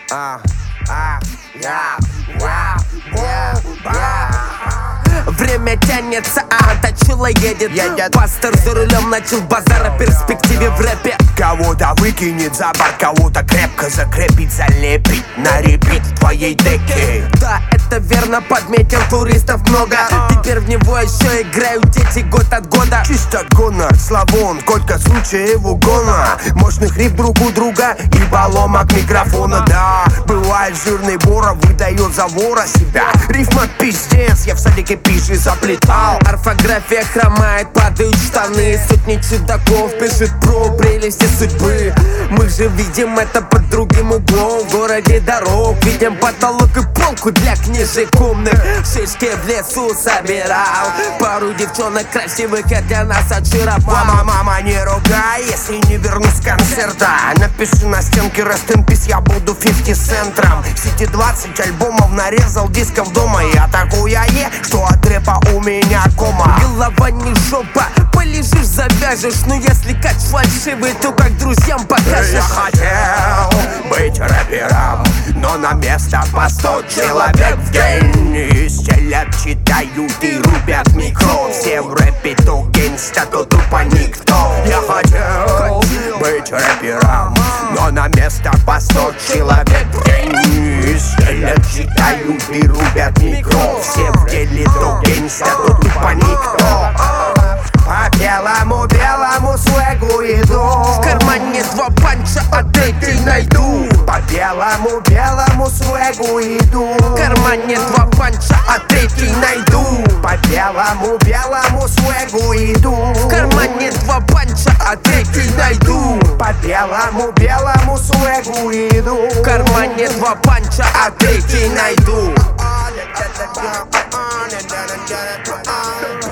Время тянется, а моточила едет. Пастор за рулем начал базар о перспективе в рэпе. Кого-то выкинет за борт, кого-то крепко закрепить, залепить на репит в твоей деке. Да, это верно, подметил, туристов много. Теперь в него еще играют дети год от года. Чисто гонор, славон, сколько случаев угона, мощных риф друг у друга и поломок микрофона. Да, бывает жирный Бора выдает за вора себя. Рифма пиздец, я в садике пиши заплетал. Орфография хромает, падают штаны. Сотни чудаков пишут про прелести судьбы. Мы же видим это под другим углом. В городе дорог видим потолок и полку для книжек умных. Шишки в лесу собирал, пару девчонок красивых, хотя нас отшироповал. Мама, не ругай, если не вернусь с концерта. Напиши на стенке Rest in Peace, я буду 50 центром. В сети 20 альбомов нарезал дисков дома. Я такой что от рэпа у меня кома. Голова не жопа, полежишь, завяжешь. Но если кач фальшивый, то как друзьям покажешь. Я хотел быть рэпером, но на место по 100 человек в день. И стелят, читают и рубят микро. Все в рэпе то гейнста, то тупо никто. Я хотел быть рэпером, но на место по 100 человек в день. И стелят, читают и рубят микро. Все в деле то гейнста, то тупо никто. По белому свегу иду. В кармане 2 панча, а третий найду. По белому свегу иду. В кармане 2 панча, а третий найду. По белому свегу иду. В кармане 2 панча, а третий найду. По белому свегу иду. В кармане 2 панча, а третий найду.